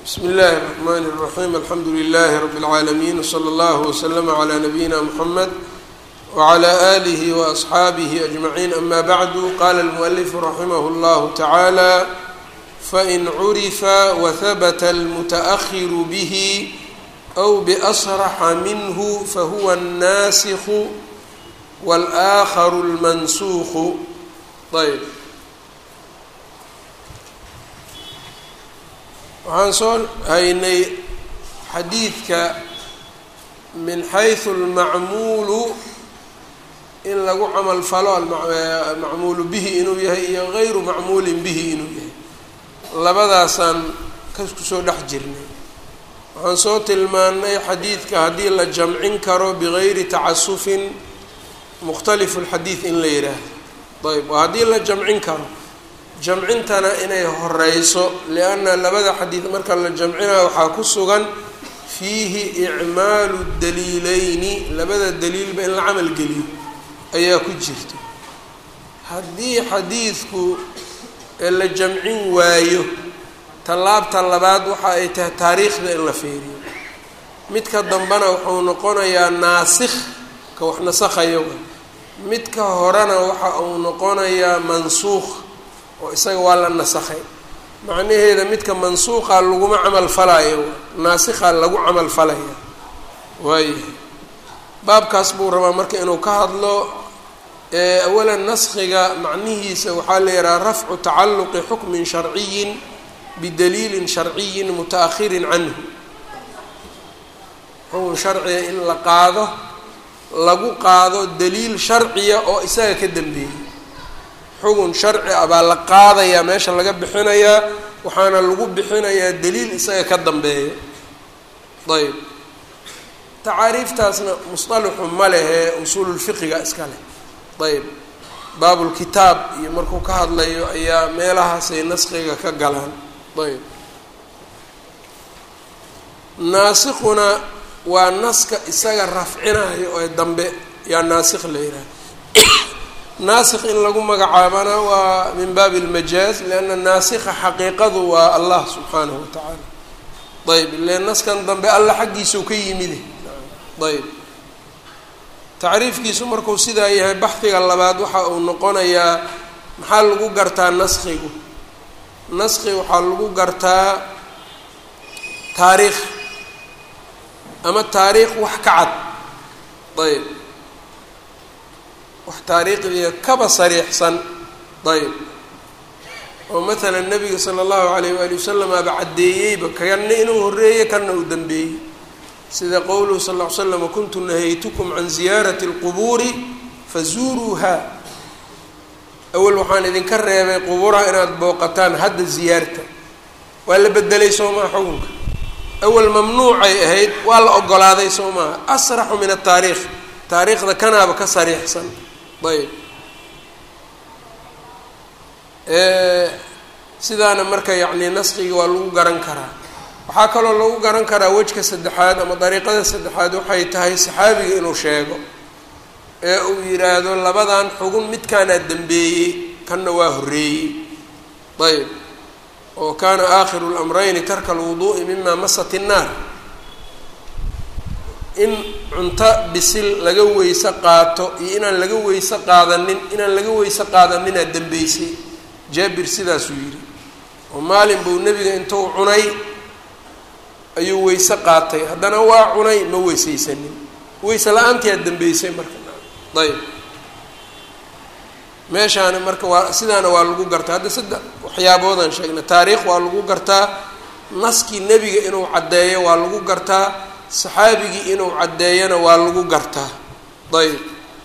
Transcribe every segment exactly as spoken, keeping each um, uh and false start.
بسم الله الرحمن الرحيم الحمد لله رب العالمين وصلى الله وسلم على نبينا محمد وعلى آله وأصحابه أجمعين أما بعد قال المؤلف رحمه الله تعالى فإن عرف وثبت المتأخر به أو بأصرح منه فهو الناسخ والآخر المنسوخ. طيب waxaan soo haynay xadiidka min xayثu اlmacmuulu in lagu camal falo macmuulu bihi inuu yahay iyo غayru macmuulin bihi inuu yahay labadaasaan kasku soo dhex jirnay. waxaan soo tilmaanay xadiidka haddii la jamcin karo bigayri tacasufin mukhtalifu اlxadiid in la yidhaahdo. ayb waa haddii la jamcin karo jamcintana inay horeyso lianna labada xadiid marka la jamcinayo waxaa ku sugan fiihi icmaalu daliileyni labada daliilba in la camal geliyo ayaa ku jirta. haddii xadiidku la jamcin waayo tallaabta labaad waxa ay tahay taariikhda in la fiiriyo. midka dambena wuxuu noqonayaa naasikh ka wax nasakhayo, midka horena waxa uu noqonayaa mansuukh oo isaga waa la nasakhay. macnaheeda midka mansuuqa laguma camal falayo, naasikha lagu camal falaya. waayo baabkaas buu rabaa marka inuu ka hadlo. awalan naskhiga macnihiisa waxaa la yidhaha rafcu tacalluqi xukmin sharciyin bidaliilin sharciyin muta-akhirin canhu. xukun sharciga in la qaado lagu qaado daliil sharciya oo isaga ka dambeeyey. xugun sharci ah baa la qaadayaa, meesha laga bixinayaa, waxaana lagu bixinayaa daliil isaga ka dambeeya. ayb tacaariiftaasna musطalaxu ma lehe usuululfiqiga iska leh. ayb baabulkitaab iyo markuu ka hadlayo ayaa meelahaasay naskiga ka galaan. ayb naasikhuna waa naska isaga rafcinayo ee dambe yaa naasikh la yidhaha. naasikh in lagu magacaabana waa min baabi اlmajaaz lianna naasikha xaqiiqadu waa allah subxaanahu wa tacaala. ayb ile naskan dambe alla xaggiisau ka yimide. ayb tacriifkiisu markuu sidaa yahay baxdiga labaad waxa uu noqonayaa maxaa lagu gartaa naskhigu. naskhi waxaa lagu gartaa taariikh ama taariikh wax ka cad. ayb wax taariikhdiiya kaba sariixsan. ayb oo maalan nabiga sala allahu alayh waali wasalam aba caddeeyeyba kana inuu horreeyey kana uu dambeeyey, sida qowluhu sal ll ly slam kuntu nahaytukum can ziyaarati اlqubuuri fazuuruuha. awal waxaan idinka reebay qubuuraha inaad booqataan, hadda ziyaarta. waa la bedelay soo maha xukunka. awal mamnuucay ahayd, waa la ogolaaday soo maha. asraxu min ataariikh, taariikhda kanaaba ka sariixsan. ayb sidaana marka yacni naskhiga waa lagu garan karaa. waxaa kaloo lagu garan karaa wejka saddexaad ama dariiqada saddexaad waxay tahay saxaabiga inuu sheego ee uu yidhaahdo labadan xugun midkaanaa dambeeyey kanna waa horreeyey. ayb oo kaana aakhiru lamrayni tarka alwuduu'i mima masat innaar. in cunto bisil laga weyse qaato iyo inaan laga weyse qaadanin inaan laga weyse qaadaninaa dambeysay. jaabir sidaasuu yidhi oo maalin buu nebiga intuu cunay ayuu weyse qaatay, haddana waa cunay ma weysaysanin, weyse la-aantiyaa dambeysay marka. ayb meeshaana marka waa sidaana waa lagu gartaa. hadda saddex waxyaaboodaan sheegna. taariikh waa lagu gartaa, naskii nebiga inuu caddeeyo waa lagu gartaa, saxaabigii inuu caddeeyana waa lagu gartaa. ayb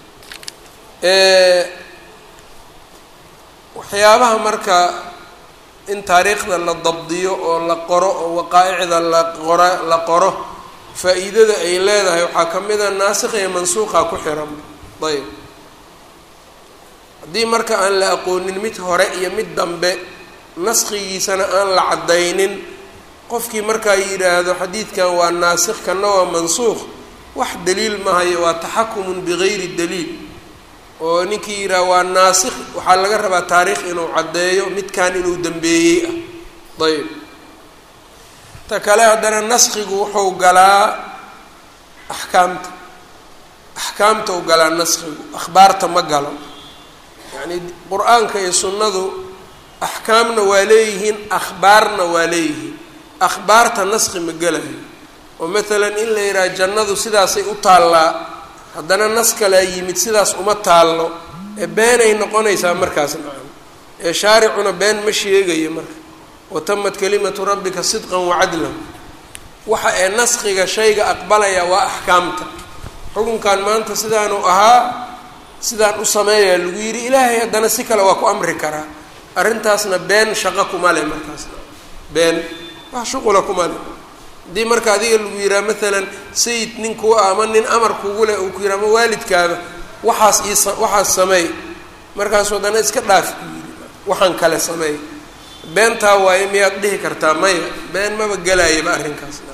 waxyaabaha marka in taariikhda la dabdiyo oo la qoro oo waqaa-icda la qora la qoro faa-iidada ay leedahay waxaa ka mid a naasikha iyo mansuuqa ku xiran. ayb haddii marka aan la aqoonin mid hore iyo mid dambe, naskhigiisana aan la caddaynin, qofkii markaa yidhaahdo xadiidkan waa naasikh kana waa mansuukh, wax daliil mahayo, waa taxakumun bigayri daliil. oo ninkii yidhaha waa naasikh waxaa laga rabaa taariikh inuu caddeeyo midkan inuu dambeeyey ah. ayb ta kale haddana naskigu wuxuu galaa axkaamta axkaamta u galaa naskigu akhbaarta ma galo yacni qur-aanka iyo sunnadu axkaamna waa leeyihiin akhbaarna waa leeyihiin akhbaarta naski ma gelayo oo maalan in la yidhaha jannadu sidaasay u taallaa haddana nas kalea yimid sidaas uma taallo ee beenay noqonaysaa markaas nacam ee shaaricuna been ma sheegayo marka watamad kalimatu rabbika sidqan wacadlan waxa ee naskiga shayga aqbalaya waa axkaamta xukunkan maanta sidaanu ahaa sidaan u sameeyaa lagu yidhi ilaahay haddana si kale waa ku amri karaa arrintaasna been shaqo kuma leh markaasna been wax shuqula kuma leh haddii marka adiga lagu yihaha maalan sayid nin kuu ah ama nin amar kugu leh uu ku yihaha ama waalidkaaba waxaas ii waxaas sameey markaasu haddana iska dhaaf ku yidhi waxaan kale sameey beentaa waaye miyaad dhihi kartaa maya been maba gelaayaba arrinkaasna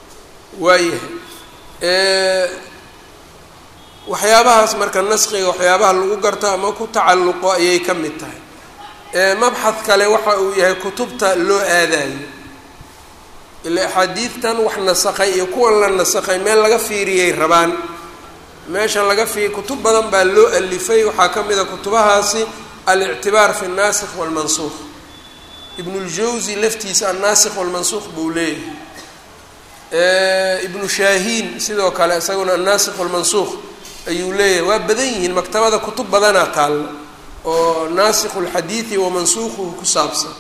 waayahay waxyaabahaas marka naskiga waxyaabaha lagu garto ama ku tacalluqo ayay ka mid tahay mabxad kale waxa uu yahay kutubta loo aadayo ila axaadiidtan wax nasakhay iyo kuwan la nasakhay meel laga fiiriyay rabaan meesha laga fiiriy kutub badan baa loo alifay waxaa ka mid a kutubahaasi alictibaar fi naasikh walmansuuq ibnuljawsi laftiisa annaasikh walmansuuq buu leeyahay ibnu shaahiin sidoo kale isaguna annaasikh walmansuuq ayuu leeyahay waa badan yihiin maktabada kutub badanaa taallo oo naasikhu lxadiidi wa mansuuquhu ku saabsan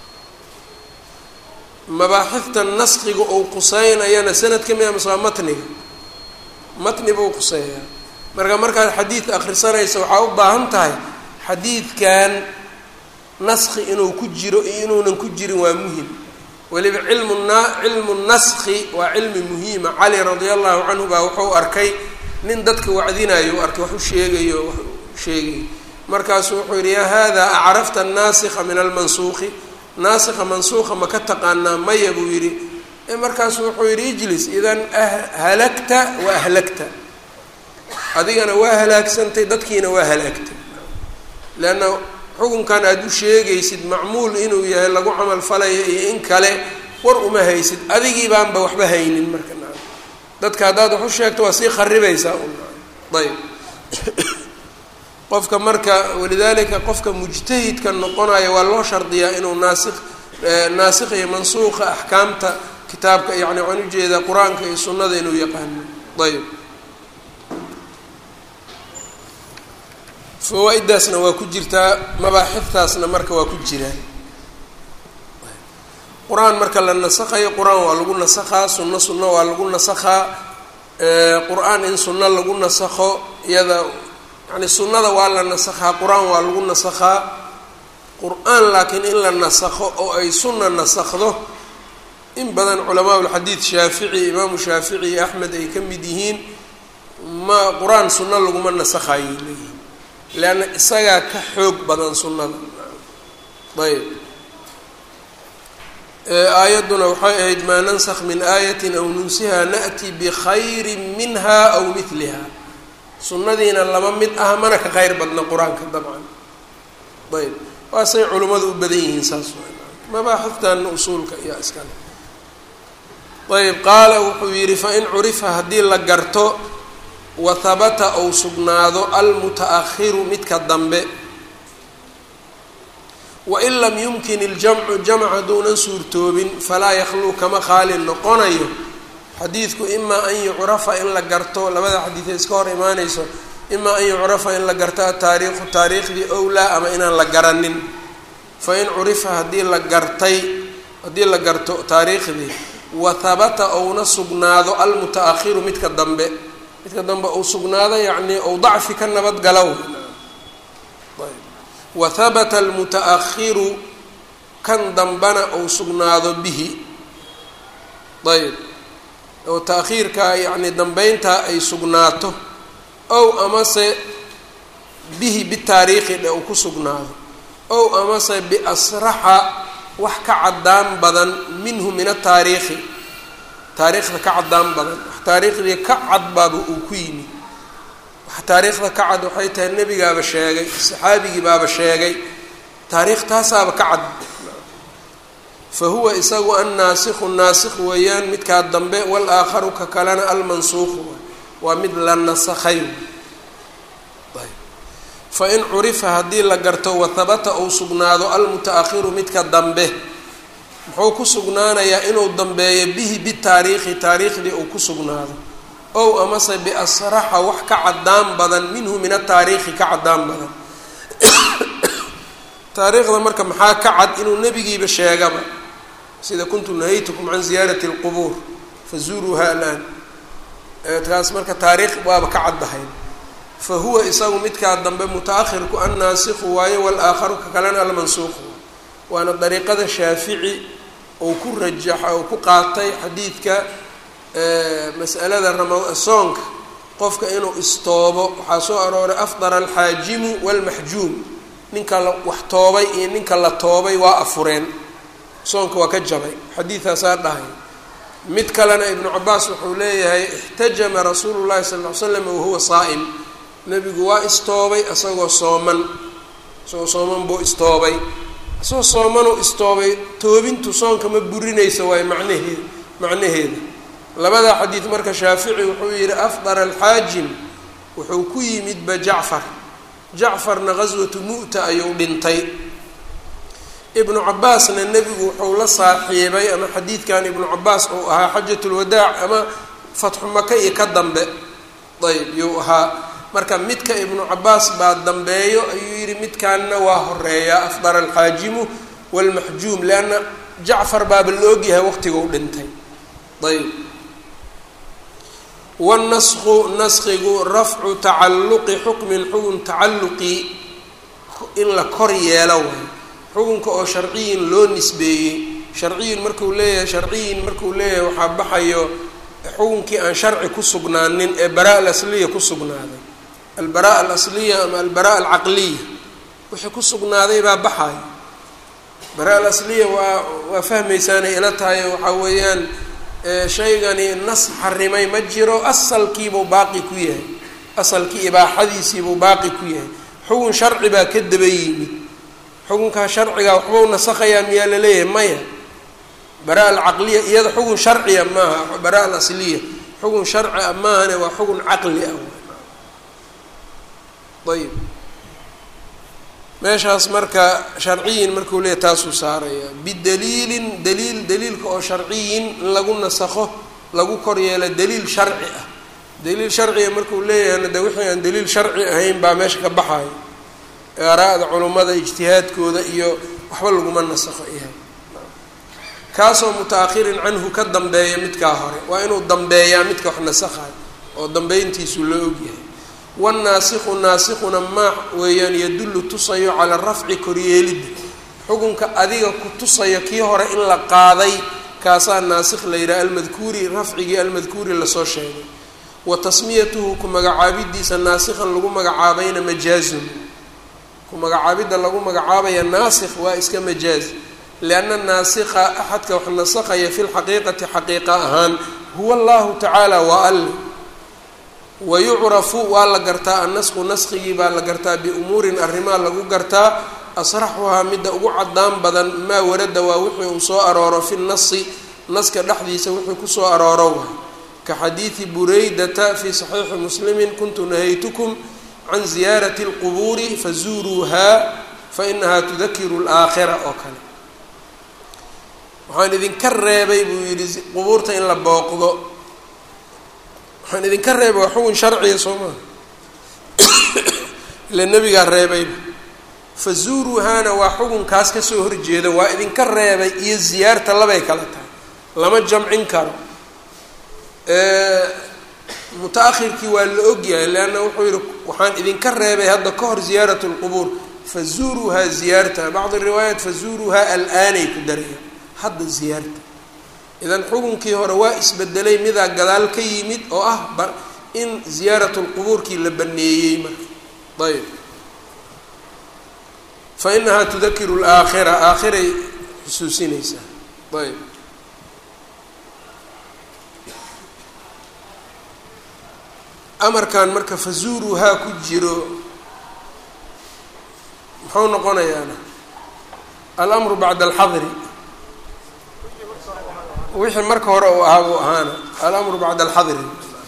mabaaxifta naskiga ou quseynayana sanad ka mid a masla matniga matni buu quseeyaa marka markaad xadiid akhrisanaysa waxaa u baahan tahay xadiidkan naski inuu ku jiro iyo inuunan ku jirin waa muhim weliba cilmu na cilmu naski waa cilmi muhiima cali radia allahu canhu baa wuxuu arkay nin dadka wacdinayo u arkay wax u sheegayo wax u sheegayo markaasuu wuxuu yidhi yaa hada acrafta annaasikha min almansuuqi naasikha mansuuqa ma ka taqaanaa maya buu yidhi markaasu wuxuu yidhi ijlis idan halagta wa ahlagta adigana waa halaagsantay dadkiina waa halaagtay leanna xukunkan aada u sheegaysid macmuul inuu yahay lagu camal falayo iyo in kale war uma haysid adigii baanba waxba haynin marka naa dadka haddaad wax u sheegto waa sii kharibaysaa un ayb qofka marka walidaalika qofka mujtahidka noqonaya waa loo shardiyaa inuu naasikh naasikh iyo mansuuqa axkaamta kitaabka yani waxaan ujeedaa qur-aanka iyo sunnada inuu yaqaano ayb fawaa-idaasna waa ku jirtaa mabaaxiftaasna marka waa ku jiraan qur-aan marka la nasakhayo qur-aan waa lagu nasakhaa sunno sunno waa lagu nasakhaa qur-aan in sunno lagu nasakho iyada yani sunnada waa la nasakhaa qur-aan waa lagu nasakhaa qur-aan laakiin in la nasakho oo ay sunna nasakhdo in badan culamaa ulxadiid shaafici imaamu shaafici iyo axmed ay ka mid yihiin ma qur-aan sunno laguma nasakhaayay leeyihin leanna isagaa ka xoog badan sunnada ayb aayadduna waxay ahayd maa nansakh min aayatin aw nunsiha na'ti bikhayrin minha aw midliha sunnadiina lama mid ah mana ka khayr badna qur-aanka dabcan ayb waasay culimmadu u badan yihiin saas mabaaxiftanna usuulka iyo iskale ayb qaala wuxuu yidhi fain curifa haddii la garto wahabata ou sugnaado almuta-akhiru midka dambe wain lam yumkin iljamcu jamc hadduunan suurtoobin falaa yakhluu kama khaalin noqonayo xadiidku imaa an yucrafa in la garto labada xadiid ee iska hor imaanayso imaa an yucrafa in la garto ataariikhu taariikhdii owlaa ama inaan la garanin fain curifa haddii la gartay haddii la garto taariikhdii wahabata ouna sugnaado almuta-akhiru midka dambe midka dambe ou sugnaado yacnii ou dacfi ka nabadgalow wahabata almuta-akhiru kan dambana ou sugnaado bihi ayb oo ta-khiirkaa yacni dambeyntaa ay sugnaato ow amase bihi bitaariikhi dhe uu ku sugnaado ow amase biasraxa wax ka caddaan badan minhu min ataariikhi taariikhda ka caddaan badan wax taariikhdii ka cad baaba uu ku yimi wax taariikhda ka cad waxay tahay nebigaaba sheegay saxaabigii baaba sheegay taariikh taasaaba ka cad fahuwa isagu annaasikhu naasikh weeyaan midkaa dambe walaakharu ka kalena almansuuqu waa mid la nasakhay. fain curifa haddii la garto wahabata uu sugnaado almuta-akhiru midka dambe muxuu ku sugnaanayaa inuu dambeeyo bihi bitaariikhi taariikhdii uu ku sugnaado ow amase biasraxa wax ka caddaan badan minhu min ataariikhi ka caddaan badan. taariikhda marka maxaa ka cad inuu nebigiiba sheegaba sida kuntu nahaytukum can ziyaarati اlqubuur fazuuruuha alaan taas marka taariikh waaba ka caddahayn. fahuwa isagu midkaa dambe muta-akhirku annaasikhu waayo walaakharu ka kalena almansuuqu waana dariiqada shaafici uu ku rajaxa uu ku qaatay xadiidka mas'alada rama soonka qofka inuu istoobo waxaa soo arooray afdara alxaajimu walmaxjuum ninka la wax toobay iyo ninka la toobay waa afureen soonka waa ka jabay xadiidaasaa dhahay. mid kalena ibnu cabaas wuxuu leeyahay ixtajama rasuulu llahi sala ll ly slam wahuwa saa'im nebigu waa istoobay isagoo sooman isagoo sooman buu istoobay isagoo soomanuu istoobay toobintu soonka ma burinaysa waayo macnaheed macnaheeda. labadaa xadiid marka shaafici wuxuu yihi afdara alxaajim wuxuu ku yimidba jacfar jacfarna ghaswatu mu'ta ayuu dhintay. ibnu cabaasna nebigu wuxuu la saaxiibay ama xadiidkan ibnu cabaas uu ahaa xajatulwadaac ama fatxu maka iyo ka dambe ayb yuu ahaa marka midka ibnu cabaas baa dambeeyo ayuu yihi midkaanna waa horeeyaa afdara alxaajimu walmaxjuum lianna jacfar baaba la ogyahay waqtiga u dhintay. ayb wاnasku naskigu rafcu tacalluqi xukmin xugun tacalluqi in la kor yeelo waayo xukunka oo sharciyin loo nisbeeyey. sharciyin marku leeyahay sharciyin markuu leeyahay waxaa baxayo xukunkii aan sharci ku sugnaanin ee baraa alasliya ku sugnaaday albaraa alasliya ama albaraa alcaqliya wixii ku sugnaaday baa baxayo. baraa alasliya waa waa fahmaysaanay ila tahay waxaa weeyaan shaygani nas xarimay ma jiro asalkiibuu baaqi ku yahay asalkii ibaaxadiisiibuu baaqi ku yahay xukun sharci baa ka daba yimid xukunkaa sharcigaa waxbau nasakhayaa miyaa laleeyahay maya. baraa alcaqliya iyada xukun sharciya maaha baraa alasliya xukun sharci a maahane waa xukun caqli ah. ayb meeshaas marka sharciyin markuu leeyahy taasuu saaraya bidaliilin daliil daliilka oo sharciyin in lagu nasakho lagu kor yeelo daliil sharci ah. daliil sharciga markuu leeyahayna de wixii aan daliil sharci ahayn baa meesha ka baxayo aaraa'da culummada ijtihaadkooda iyo waxba laguma nasakho yahay. kaasoo muta-akhirin canhu ka dambeeya midkaa hore waa inuu dambeeyaa midka wax nasakhayo oo dambeyntiisu loo ogyahay. wannaasikhu naasikhuna maa weeyaan yadullu tusayo cala rafci koryeelidda xukunka adiga ku tusayo kii hore in la qaaday kaasaa naasikh la yidhaha almadkuuri rafcigii almadkuuri lasoo sheegay. wa tasmiyatuhu ku magacaabidiisa naasikhan lagu magacaabayna majaazun ku magacaabidda lagu magacaabaya naasikh waa iska majaaz lianna naasikha axadka wax nasakhaya fi lxaqiiqati xaqiiqa ahaan huwa allahu tacaala waa alle. wayucrafu waa la gartaa annasku naskigii baa la gartaa biumuurin arrimaa lagu gartaa asraxuhaa midda ugu caddaan badan maa warada waa wixii uu soo arooro fi nasi naska dhexdiisa wixii kusoo arooro waay ka xadiidi buraydata fii saxiixi muslimin kuntu nahaytukum can ziyaarati اlqubuuri fazuuruuhaa fainahaa tudakiru اlaakhira oo kale. waxaan idinka reebay buu yidhi qubuurta in la booqdo waxaan idinka reebay waa xukun sharciya soo maha ila nebigaa reebayba fazuuruuhaana waa xukunkaas kasoo horjeeda waa idinka reebay iyo ziyaarta labay kala tahay lama jamcin karo. muta-akhirkii waa la ogyahay leanna wuxuu yihi waxaan idinka reebay hadda ka hor ziyaarat lqubuur fazuuruuhaa ziyaarta bacdi riwaayaat fazuuruuhaa alaanay ku daraya hadda ziyaarta. idan xukunkii hore waa isbedelay midaa gadaal ka yimid oo ah in ziyaarat lqubuurkii la baneeyey marka. ayb fa inahaa tudakiru laakhira aakhiray xusuusinaysaa. ayb amarkan marka fazuuruuhaa ku jiro muxuu noqonayaana alamru bacda alxadri wixii marka hore uu ahaa buu ahaana alamru bacda alxadri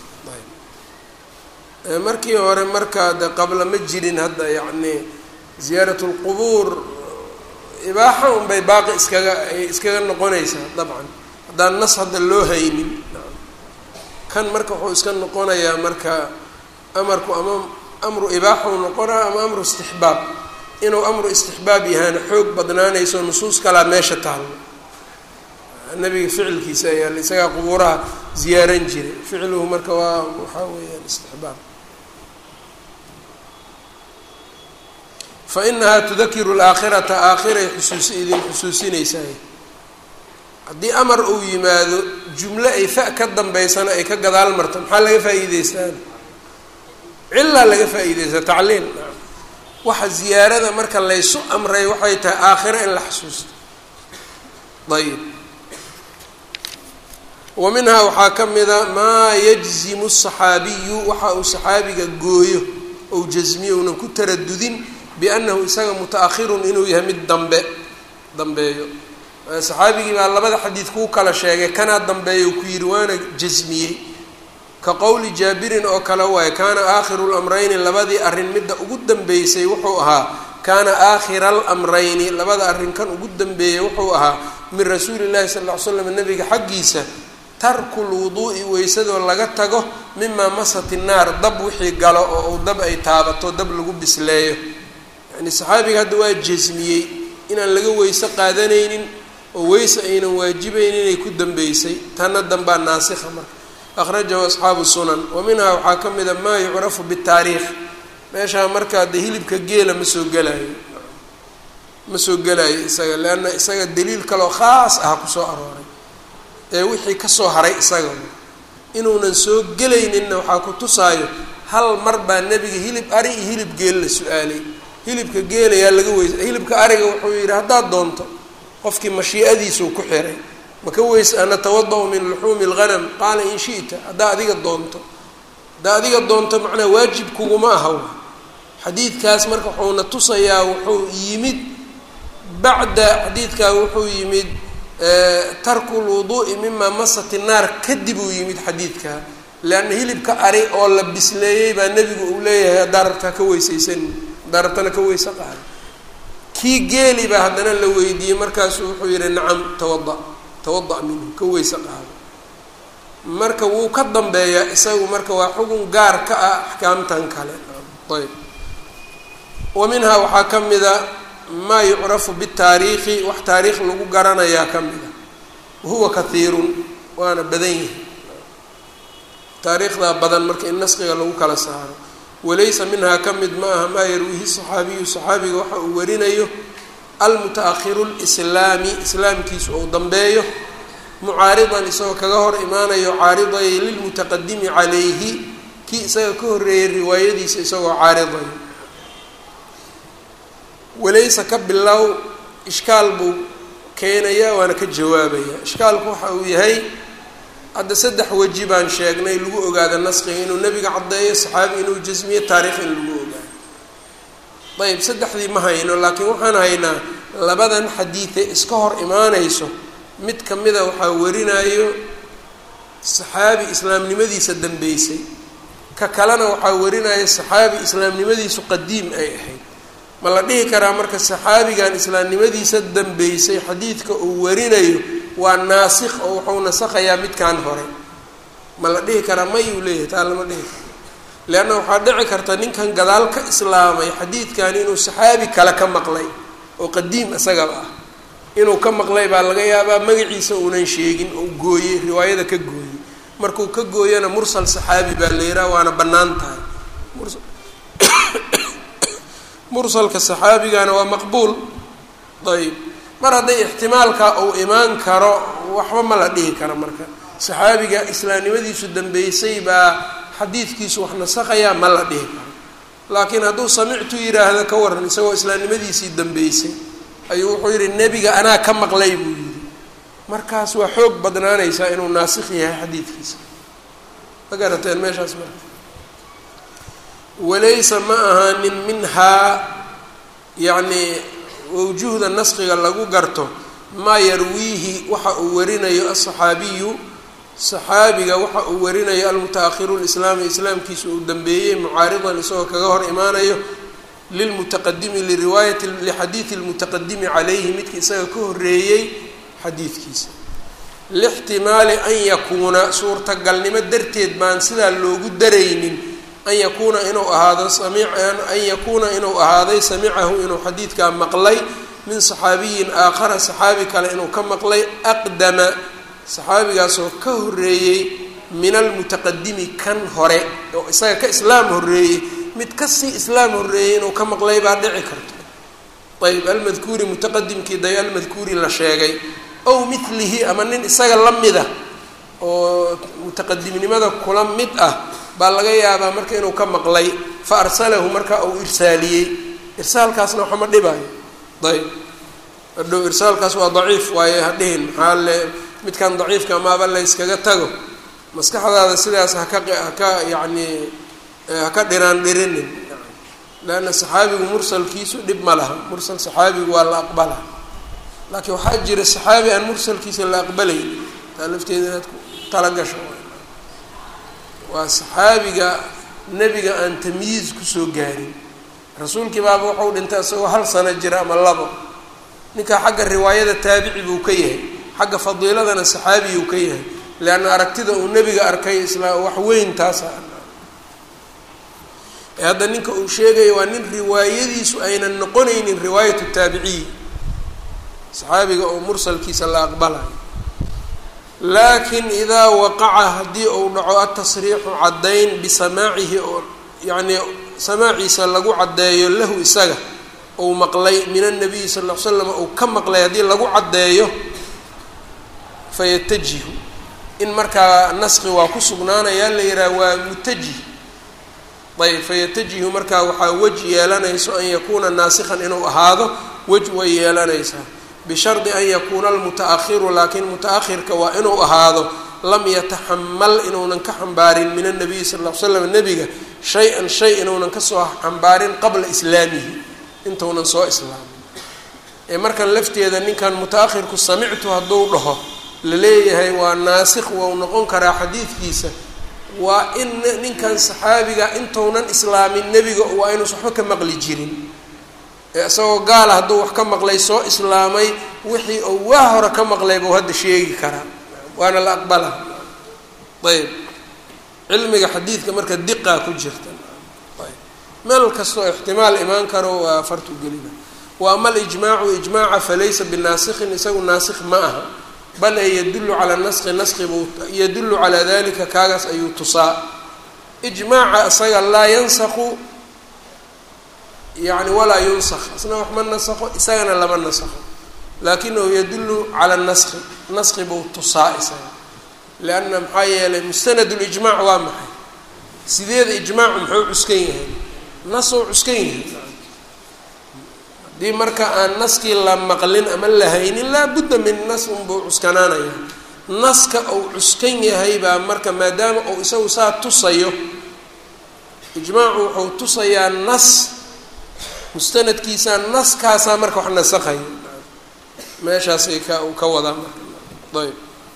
markii hore marka de qabla ma jirin hadda yacni ziyaarat lqubuur ibaaxa un bay baaqi iskaga ay iskaga noqonaysaa dabcan haddaan nas hadda loo haynin kan marka wuxuu iska noqonayaa marka amarku ama amru ibaaxa u noqonaa ama amru istixbaab inuu amru istixbaab yahaana xoog badnaanayso nusuus kalaa meesha taalo nabiga ficilkiisa ayaa isagaa qubuuraha ziyaaran jiray ficluhu marka waa waxaa weeyaan istixbaab fa inahaa tudakiru alaakhirata aakhiray xusuusi idin xusuusinaysaay haddii amar uu yimaado jumlo ay fa ka dambeysana ay ka gadaal marto maxaa laga faa'iideystaan cilaa laga faa'iideysta tacliil waxa ziyaarada marka laysu amray waxay tahay aakhiro in la xusuusto ayib wa minhaa waxaa ka mida maa yajzimu الصaxaabiyu waxa uu saxaabiga gooyo ou jasmiyo unan ku taradudin biannahu isaga muta-ahirun inuu yahay mid dambe dambeeyo saxaabigii baa labada xadiid kuu kala sheegay kanaa dambeeya ku yidhi waana jasmiyey ka qowli jaabirin oo kale waaye kaana aakhiru lamrayni labadii arrin midda ugu dambeysay wuxuu ahaa kaana aakhira alamrayni labada arrin kan ugu dambeeyey wuxuu ahaa min rasuuli llahi sala ll ly slam nabiga xaggiisa tarku lwuduu'i weysadoo laga tago mimaa masat innaar dab wixii galo oo uu dab ay taabato dab lagu bisleeyo yacni saxaabiga hadda waa jasmiyey inaan laga weyse qaadanaynin oo weyse aynan waajibaynin inay ku dambeysay tana danbaa naasikha marka akhrajahu asxaabu sunan wa minhaa waxaa ka mida maa yucrafu bitaariikh meeshaa markaa de hilibka geela ma soo gelaayo ma soo gelaayo isaga leanna isaga daliil kaloo khaas ah kusoo arooray ee wixii kasoo haray isaga inuunan soo gelayninna waxaa ku tusaayo hal mar baa nebiga hilib ari iyo hilib geel la su-aalay hilibka geelayaa laga weysa hilibka ariga wuxuu yidhi haddaad doonto qofkii mashii'adiisuu ku xiray maka weys anatawada' min luxuumi اlghanam qaala in shi'ta haddaa adiga doonto haddaa adiga doonto macnaa waajib kuguma aha xadiidkaas marka wuxuuna tusayaa wuxuu yimid bacda xadiidkaa wuxuu yimid tarku lwuduu'i mimaa masat innaar kadib uu yimid xadiidkaa leanna hilibka ari oo la bisleeyey baa nebigu uu leeyahay haddaa rabtaa ka weysaysan haddaa rabtana ka weyse qaada kii geeli baa haddana la weydiiyey markaasuu wuxuu yihi nacam tawada tawada' minhu ka weyse qaado marka wuu ka dambeeyaa isagu marka waa xugun gaar ka ah axkaamtan kale ayb wa minhaa waxaa ka mida maa yucrafu bitaariikhi wax taariikh lagu garanayaa ka mida wahuwa kahiirun waana badan yahay taariikhdaa badan marka in nasqiga lagu kala saaro walaysa minhaa ka mid ma aha maa yarwiihi saxaabiyu saxaabiga waxa uu warinayo almuta-ahiru lislaami islaamkiisu ou dambeeyo mucaaridan isagoo kaga hor imaanayo caaridaya lilmutaqadimi calayhi kii isaga ka horreeyay riwaayadiisa isagoo caaridayo walaysa ka bilow ishkaal buu keenayaa waana ka jawaabayaa ishkaalku waxa uu yahay hadda saddex weji baan sheegnay lagu ogaada nasqiga inuu nebiga caddeeyo saxaabi inuu jasmiyo taariikh in lagu ogaado ayb saddexdii ma hayno laakiin waxaan haynaa labadan xadiide iska hor imaanayso mid ka mida waxaa warinayo saxaabi islaamnimadiisa dambeysay ka kalena waxaa warinaya saxaabi islaamnimadiisu qadiim ay ahayd ma la dhihi karaa marka saxaabigan islaamnimadiisa dambeysay xadiidka uu warinayo waa naasikh oo wuxuu nasakhayaa midkan hore ma la dhihi karaa mayuu leeyahay taa lama dhihi karo leanna waxaa dhici karta ninkan gadaal ka islaamay xadiidkan inuu saxaabi kale ka maqlay oo qadiim isagaba ah inuu ka maqlay baa laga yaabaa magaciisa uunan sheegin oo gooyey riwaayada ka gooyey markuu ka gooyana mursal saxaabi baa la yihaha waana bannaan tahay mursalka saxaabigana waa maqbuul ayb mar hadday ixtimaalka uu imaan karo waxba ma la dhihi karo marka saxaabiga islaamnimadiisu dambeysay baa xadiidkiisu wax nasakhayaa ma la dhihi karo laakiin hadduu samictu yidhaahdo ka waran isagoo islaamnimadiisii dambeysay ayuu wuxuu yidhi nebiga anaa ka maqlay buu yidhi markaas waa xoog badnaanaysaa inuu naasikh yahay xadiidkiisa ma garateen meeshaas marka walaysa ma ahaanin minhaa yacni wawjuhda nasqiga lagu garto maa yarwiihi waxa uu warinayo aلصaxaabiyu صaxaabiga waxa uu warinayo almutaakhiru lislaami islaamkiisa uu dambeeyey mucaaridan isagoo kaga hor imaanayo lilmutaqadimi liriwaayati lixadiidi اlmutaqadimi calayhi midka isaga ka horeeyey xadiidkiisa lixtimaali an yakuuna suurtagalnimo darteed baan sidaa loogu daraynin an yakuuna inuu ahaado samiican an yakuuna inuu ahaaday samicahu inuu xadiidkaa maqlay min saxaabiyin aakhara saxaabi kale inuu ka maqlay aqdama saxaabigaasoo ka horeeyey min almutaqadimi kan hore oo isaga ka islaam horeeyey mid kasii islaam horeeyey inuu ka maqlay baa dhici karto ayb almadkuuri mutaqadimkii day almadkuuri la sheegay ow milihi ama nin isaga la mida oo mutaqadimnimada kula mid ah baa laga yaabaa marka inuu ka maqlay fa arsalahu marka uu irsaaliyey irsaalkaasna waxa ma dhibaayo ayb hadhow irsaalkaas waa daciif waaye hadhihin maxaa le midkan daciifka amaaba la yskaga tago maskaxdaada sidaas haka haka yacni haka dhiraan dhirinin leanna saxaabigu mursalkiisu dhib ma laha mursal saxaabigu waa la aqbala laakiin waxaa jira saxaabi aan mursalkiisa la aqbalayn taa lafteeda inaad ku tala gasho waa saxaabiga nebiga aan tamyiiz kusoo gaarin rasuulkii baaba wuxuu dhintay isagoo hal sano jira ama labo ninkaa xagga riwaayada taabici buu ka yahay xagga fadiiladana saxaabiyuu ka yahay leanna aragtida uu nebiga arkay isla wax weyn taasa ee hadda ninka uu sheegayo waa nin riwaayadiisu aynan noqonaynin riwaayatu taabiciyi saxaabiga oo mursalkiisa la aqbalayo laakiin idaa waqaca haddii uu dhaco atasriixu caddayn bisamaacihi oo yacnii samaaciisa lagu caddeeyo lahu isaga uu maqlay min annabiyi sal ll ly slam uu ka maqlay haddii lagu caddeeyo fayatajihu in markaa naski waa ku sugnaanayaa la yidhaha waa mutajih ayb fayatajihu markaa waxaa wej yeelanayso an yakuuna naasikhan inuu ahaado wej way yeelanaysaa bishardi an yakuuna almuta-akhiru laakiin muta-akhirka waa inuu ahaado lam yataxamal inuunan ka xambaarin min annabiyi sal ll ly slam nebiga shay-an shay inuunan kasoo xambaarin qabla islaamihi intuunan soo islaamin ee markan lafteeda ninkan muta-akhirku samictu hadduu dhaho la leeyahay waa naasikh wau noqon karaa xadiidkiisa waa in ninkan saxaabiga intuunan islaamin nebiga waa inuusan waxba ka maqli jirin ee isagoo gaala hadduu wax ka maqlay soo islaamay wixii uu waa hore ka maqlay buu hadda sheegi karaa waana la aqbala ayb cilmiga xadiidka marka diqaa ku jirta ayb meel kastoo ixtimaal imaan karo waa fartu gelina wa ama alijmaacu ijmaaca falaysa binaasikhin isagu naasikh ma aha bal ee yadullu calaa naski naski buu yadullu calaa dalika kaagaas ayuu tusaa ijmaaca isaga laa yansaqu yani walaa yunsakh isna wax ma nasakho isagana lama nasakho laakinahu yadullu cala naski naski buu tusaa isaga lianna maxaa yeelay mustanad lijmaac waa maxay sideeda ijmaacu muxuu cuskan yahay nasuu cuskan yahay haddii marka aan naskii la maqlin ama la haynin laa budda min nas unbuu cuskanaanaya naska uu cuskan yahay baa marka maadaama uu isagu saa tusayo ijmaacu wuxuu tusayaa nas mustanadkiisaa naskaasaa marka wax nasakhayo meeshaasay ka uu ka wadaa marka ayb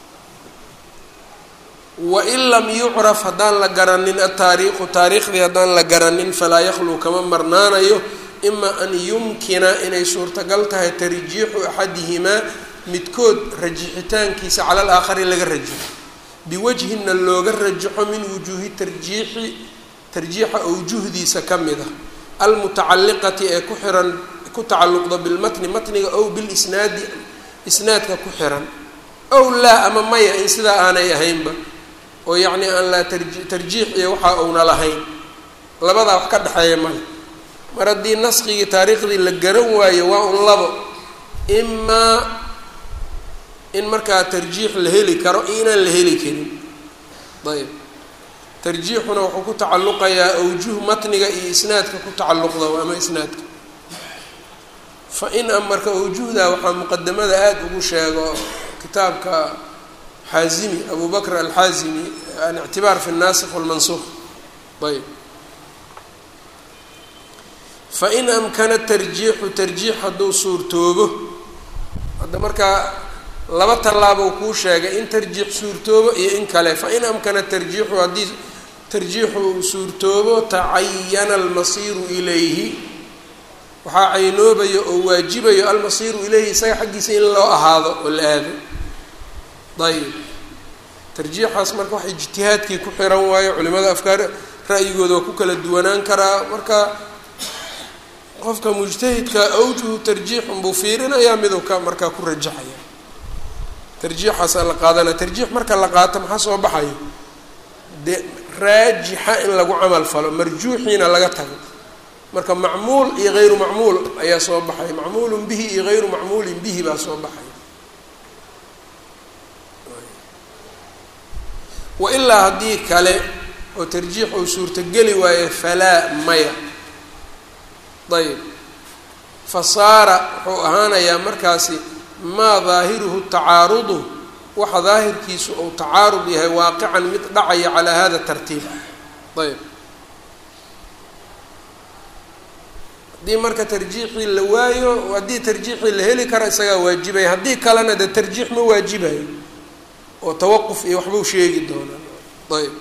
wain lam yucraf haddaan la garanin ataariikhu taariikhdii haddaan la garanin falaa yakluu kama marnaanayo ima an yumkina inay suurtagal tahay tarjiixu axadihimaa midkood rajixitaankiisa cala alaakhari laga rajaxo biwajhina looga rajaxo min wujuuhi tarjiixi tarjiixa awjuhdiisa ka mid ah almutacalliqati ee ku xiran ku tacalluqda bilmatni matniga ow bilisnaadi isnaadka ku xiran ow laa ama maya in sidaa aanay ahaynba oo yacni aan laa tarji tarjiix iyo waxa uuna lahayn labadaa wax ka dhexeeya male mar haddii naskigii taariikhdii la garan waayo waa un labo imaa in markaa tarjiix la heli karo iyo inaan la heli karin ayb tarjiixuna wuxuu ku tacalluqayaa awjuh matniga iyo isnaadka ku tacalluqda ama isnaadka fa in a marka awjuhdaa waxaa muqadamada aada ugu sheego kitaabka xaazimi abu bakr alxaazimi alictibaar fi الnasikh wاlmansukh ayb fain amkana tarjiixu tarjiix hadduu suurtoobo hadda markaa laba tallaabo kuu sheegay in tarjiix suurtoobo iyo in kale fa in amkana tarjiixu haddii tarjiixu uu suurtoobo tacayana almasiiru ilayhi waxaa caynoobayo oo waajibayo almasiiru ilayhi isaga xaggiisa in loo ahaado oo la aado ayb tarjiixaas marka wax ijtihaadkii ku xiran waayo culimada afkaar ra'yigooda waa ku kala duwanaan karaa marka qofka mujtahidka awjuhu tarjiix unbuu fiirinayaa miduu ka markaa ku rajaxaya tarjiixaasaa la qaadanaya tarjiix marka la qaato maxaa soo baxayo de raajixa in lagu camal falo marjuuxiina laga tago marka macmuul iyo hayru macmuul ayaa soo baxaya macmuulun bihi iyo hayru macmuulin bihi baa soo baxaya wa ilaa haddii kale oo tarjiix uu suurtogeli waayo falaa maya ayb fasaara wuxuu ahaanayaa markaasi maa daahiruhu tacaarudu waxa daahirkiisu uu tacaarud yahay waaqican mid dhacaya calaa hada tartiib ayb haddii marka tarjiixii la waayo haddii tarjiixii la heli karo isagaa waajibaya haddii kalena de tarjiix ma waajibayo oo tawaquf iyo waxbuu sheegi doonaa ayb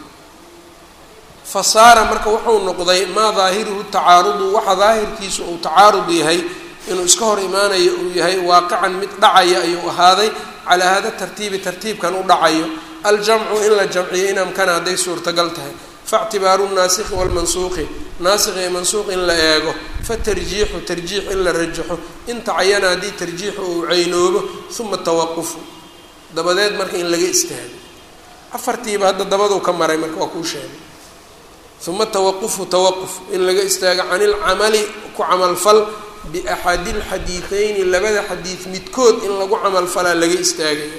fasaara marka wuxuu noqday maa daahiruhu tacaarudu waxa daahirkiisu uu tacaarud yahay inuu iska hor imaanayo uu yahay waaqican mid dhacaya ayuu ahaaday calaa hada tartiibi tartiibkan u dhacayo aljamcu in la jamciyo in amkana hadday suurtagal tahay faاctibaaru naasikhi wاlmansuuqi naasikh iyo mansuuq in la eego fatarjiixu tarjiix in la rajaxo in tacayana haddii tarjiixu uu caynoobo uma tawaqufu dabadeed marka in laga istaago afartiiba hadda dabaduu ka maray marka waa kuu sheegay uma tawaqufu tawaquf in laga istaago can ilcamali ku camalfal biaxadi lxadiideyni labada xadiid midkood in lagu camalfalaa laga istaagaya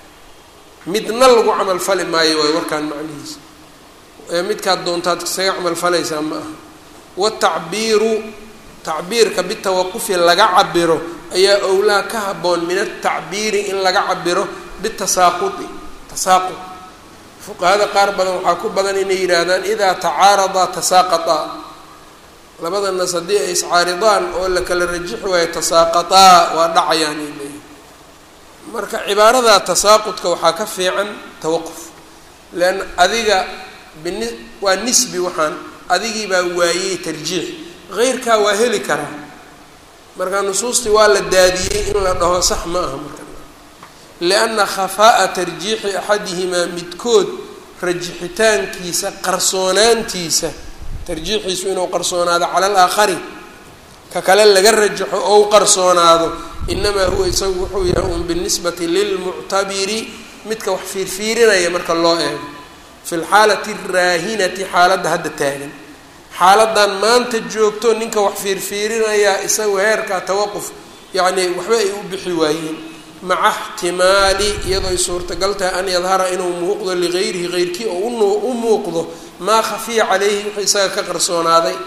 midna lagu camalfali maayo waay warkaan macnihiisa midkaad doontaad isaga camalfalaysaa ma aha watacbiiru tacbiirka bitawaqufi laga cabiro ayaa owlaa ka haboon min atacbiiri in laga cabiro bitasaaqudi tasaaqud fuqahada qaar badan waxaa ku badan inay yidhaahdaan idaa tacaaradaa tasaaqataa labada nas haddii ay iscaaridaan oo la kala rajixi waayo tasaaqataa waa dhacayaan ay leeyihin marka cibaarada tasaaqudka waxaa ka fiican tawaquf leanna adiga bini waa nisbi waxaan adigii baa waayey tarjiix heyrkaa waa heli karaa marka nusuustii waa la daadiyey in la dhaho sax ma aha marka lianna khafaa'a tarjiixi axadihimaa midkood rajixitaankiisa qarsoonaantiisa tarjiixiisu inuu qarsoonaado cala alaakhari ka kale laga rajaxo ou qarsoonaado inamaa huwa isagu wuxuu yahay un binisbati lilmuctabiri midka wax fiirfiirinaya marka loo eego fi lxaalati araahinati xaaladda hadda taagan xaaladan maanta joogto ninka wax fiirfiirinayaa isagu heerkaa tawaquf yacni waxba ay u bixi waayeen maca ixtimaali iyadoo ay suurtagal tahay an yadhara inuu muuqdo ligayrihi heyrkii oo u muuqdo maa khafiya caleyhi wuxuu isaga ka qarsoonaaday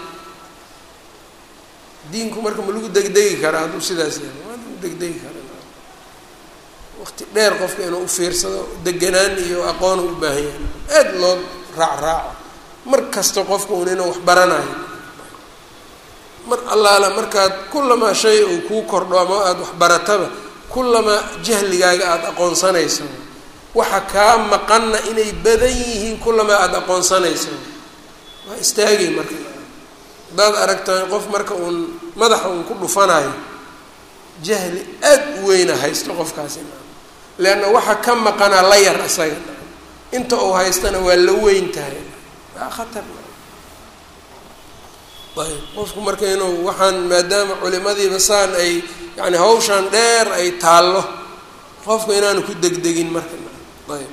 diinku marka ma lagu degdegi karaa hadduu sidaas yahay waa lagu degdegi karaa waqti dheer qofka inuu ufiirsado deganaan iyo aqoon u baahan yahay aad loo raacraaco mar kasta qofka un inuu wax baranayo mar allaala markaad kullamaa shay uu kuu kordho ama aada wax barataba kullamaa jahligaaga aada aqoonsanayso waxa kaa maqanna inay badan yihiin kullamaa aada aqoonsanayso waa istaagay marka haddaad aragtahay qof marka uun madaxa uun ku dhufanayo jahli aad u weyna haysto qofkaasi leanna waxa ka maqanaa la yar isaga inta uu haystana waa la weyn tahay waa khatar ayb qofku marka inuu waxaan maadaama culimadiiba saan ay yani hawshaan dheer ay taallo qofku inaanu ku degdegin marka ayb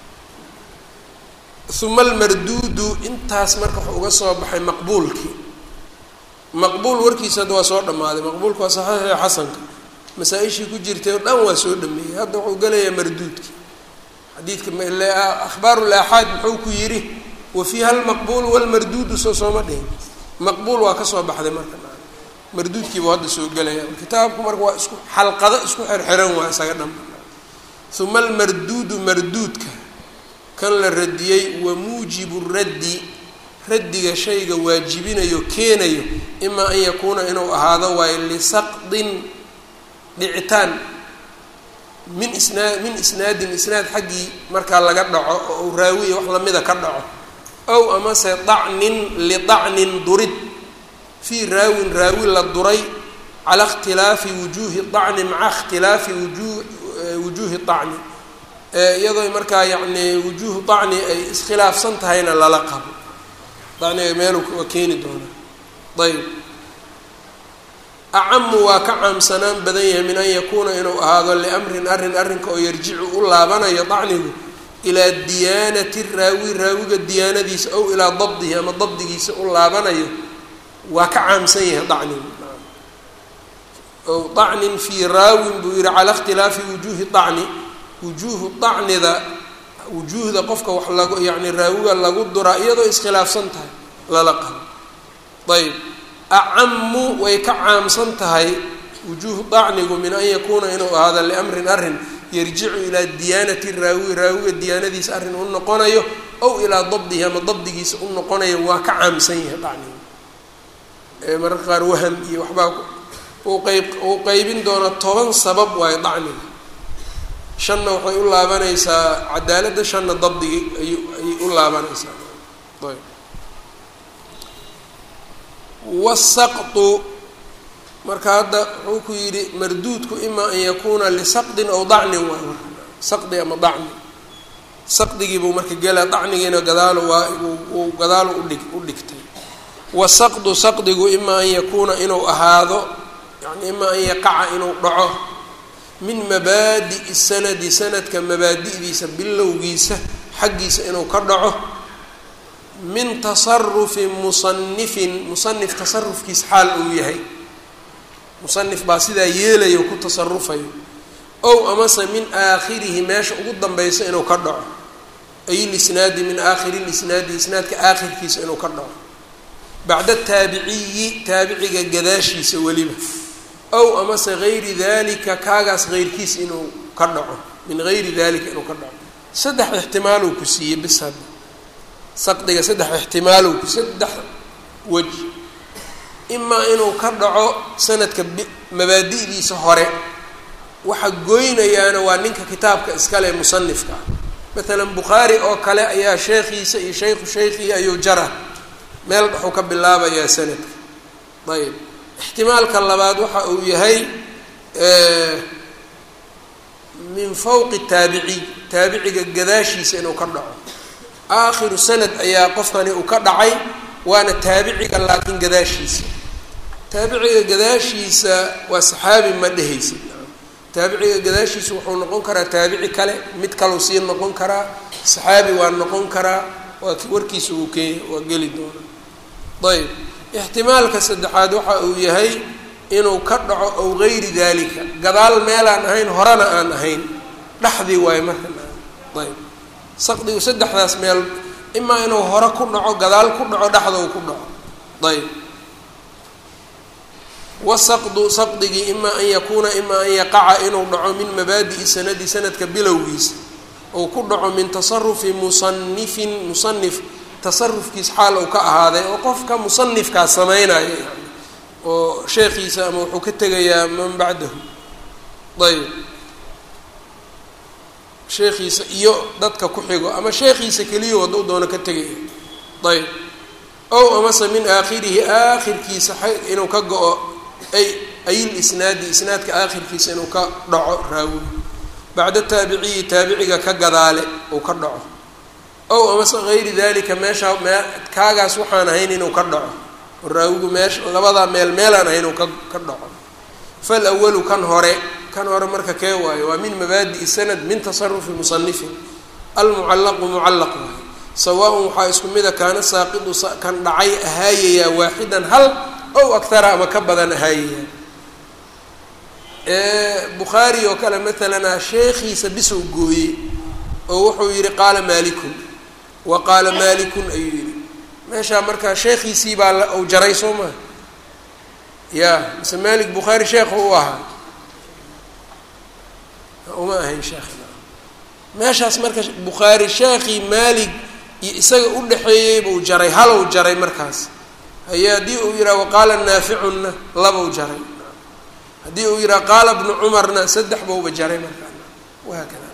uma almarduudu intaas marka wuxuu uga soo baxay maqbuulkii maqbuul warkiisa hadda waa soo dhammaaday maqbuulka waa saxiixii xasanka masaa-ishii ku jirtay oo dhan waa soo dhameeyey hadda wuxuu galayaa marduudki xadiidka akhbaaru laaxaad muxuu ku yidhi wa fiiha almaqbuul walmarduudu soo sooma dhihin maqbuul waa ka soo baxday marka marduudkiibuu hadda soo gelaya kitaabku marka waa isku xalqado isku xirxiran waa isaga dhan uma almarduudu marduudka kan la radiyey wa muujibu raddi raddiga shayga waajibinayo keenayo imaa an yakuuna inuu ahaado waayo lisaqdin dhicitaan min isnaad min isnaadin isnaad xaggii markaa laga dhaco oo raawiya wax lamida ka dhaco ow amase dacnin lidacnin durid fii raawin raawi la duray cala ikhtilaafi wujuuhi dacni maca ikhtilaafi wujuu wujuuhi dacni iyadoo markaa yacni wujuuhu dacni ay iskhilaafsan tahayna lala qabo dacniga meelu waa keeni doonaa ayb acamu waa ka caamsanaan badan yahay min an yakuuna inuu ahaado liamrin arrin arrinka oo yarjicu u laabanayo dacnigu ilaa diyaanati raawi raawiga diyaanadiisa ow ilaa dabdihi ama dabdigiisa u laabanayo waa ka caamsan yahay dacnigu ow dacnin fii raawin buu yihi cala ikhtilaafi wujuuhi dacni wujuuhu dacnida wujuuhda qofka wax lagu yacni raawiga lagu duraa iyadoo iskhilaafsan tahay lala qabo ayb acamu way ka caamsan tahay wujuuhu dacnigu min an yakuuna inuu ahaado liamrin arrin yarjicu ilaa diyaanati raawi raawiga diyaanadiisa arrin u noqonayo ow ilaa dabdihi ama dabdigiisa u noqonayo waa ka caamsan yahay dacnigu mararka qaar waham iyo waxbaa uu qayb uu qeybin doona toban sabab waayo dacniga shanna waxay u laabanaysaa cadaaladda shanna dabdigi ayu ayay u laabanaysaa ayb wasaqtu marka hadda wuxuu ku yidhi marduudku ima an yakuuna lisaqdin aw dacnin waay saqdi ama dacni saqdigii buu marka gelaa dacnigiina gadaalo waa uu gadaalo udhig u dhigtay wasaqdu saqdigu ima an yakuuna inuu ahaado yani ima an yaqaca inuu dhaco min mabaadi'i sanadi sanadka mabaadi'diisa bilowgiisa xaggiisa inuu ka dhaco min tasarufi musanifin musanif tasarufkiisa xaal uu yahay musanif baa sidaa yeelayo ku tasarufayo ow amase min aakhirihi meesha ugu danbeysa inuu ka dhaco ay lisnaadi min aakhiri lisnaadi isnaadka aakhirkiisa inuu ka dhaco bacda taabiciyi taabiciga gadaashiisa weliba ow amase gayri dalika kaagaas heyrkiisa inuu ka dhaco min gayri dalika inuu ka dhaco saddex ixtimaaluu ku siiyey bis hadda saqdiga saddex ixtimaalow saddex wej imaa inuu ka dhaco sanadka mabaadi'diisa hore waxa goynayaana waa ninka kitaabka iskale ee musanifka ah maalan bukhaari oo kale ayaa sheekhiisa iyo shaykhu shaykhihi ayuu jara meel wuxuu ka bilaabayaa sanadka ayb ixtimaalka labaad waxa uu yahay min fawqi taabiciy taabiciga gadaashiisa inuu ka dhaco aakhiru sanad ayaa qofkani uu ka dhacay waana taabiciga laakiin gadaashiisa taabiciga gadaashiisa waa saxaabi ma dhehaysid taabiciga gadaashiisa wuxuu noqon karaa taabici kale mid kaleu sii noqon karaa saxaabi waa noqon karaa waa warkiisa uu keenya waa geli doonaa ayb ixtimaalka saddexaad waxa uu yahay inuu ka dhaco ow gayri dalika gadaal meelaan ahayn horena aan ahayn dhexdii waayo marka ayb saqdigu saddexdaas meel imaa inuu hore ku dhaco gadaal ku dhaco dhexda uu ku dhaco ayb wasaqdu saqdigii imaa an yakuuna imaa an yaqaca inuu dhaco min mabaadi'i sanadi sanadka bilowgiisa ou ku dhaco min tasarufi musanifin musanif tasarufkiis xaal uu ka ahaaday oo qofka musanifkaa sameynaya yani oo sheekhiisa ama wuxuu ka tegayaa man bacdahu ayb sheekhiisa iyo dadka ku xigo ama sheekhiisa keliya wadau doono ka tegaya ayb ow amase min aakhirihi aakhirkiisa inuu ka go-o ay ayil isnaadi isnaadka aakhirkiisa inuu ka dhaco raawi bacda taabiciyi taabiciga ka gadaale uu ka dhaco ow amase gayri dalika meesha mee kaagaas waxaan ahayn inuu ka dhaco raawigu meesha labadaa meel meelaan ahayn inuu ka ka dhaco fal awalu kan hore kan hore marka kee waayo waa min mabaadi'i sanad min tasarufi musanifin almucallaqu mucallaq waayo sawaaun waxaa isku mida kaana saaqidu kan dhacay ahaayayaa waaxidan hal ow aktara ama ka badan ahaayayaa bukhaari oo kale maalan sheekhiisa bisow gooyey oo wuxuu yihi qaala maalikun wa qaala maalikun ayuu yihi meeshaa markaa sheekhiisii baa la u jaray soo maa ya mise maalik bukhaari sheekhu u ahaa uma ahayn sheekhna meeshaas marka bukhaari sheekhii maalig iyo isaga u dhexeeyey buu jaray halow jaray markaas haye haddii uu yidhaha waqaala naaficunna labou jaray haddii uu yidhaha qaala bnu cumarna saddex bouba jaray markaa wahaakada